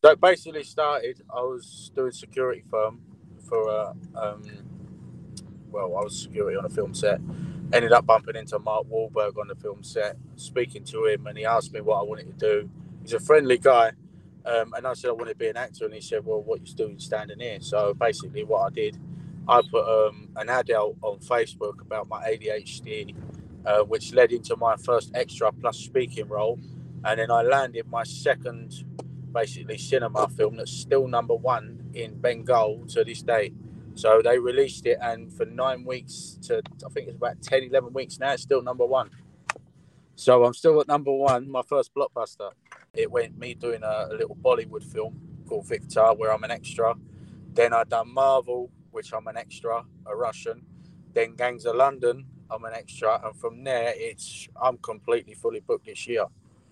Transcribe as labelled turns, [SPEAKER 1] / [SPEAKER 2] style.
[SPEAKER 1] So it basically started. I was doing security firm for I was security on a film set. Ended up bumping into Mark Wahlberg on the film set, speaking to him, and he asked me what I wanted to do. He's a friendly guy, and I said I wanted to be an actor, and he said, "Well, what you doing standing here?" So basically, what I did, I put an ad out on Facebook about my ADHD, which led into my first extra plus speaking role, and then I landed my second, basically cinema film that's still number one in Bengal to this day. So they released it, and for 9 weeks to, I think it's about 10, 11 weeks now, it's still number one. So I'm still at number one, my first blockbuster. It went me doing a little Bollywood film called Victor, where I'm an extra. Then I done Marvel, which I'm an extra, a Russian. Then Gangs of London, I'm an extra. And from there, I'm completely fully booked this year.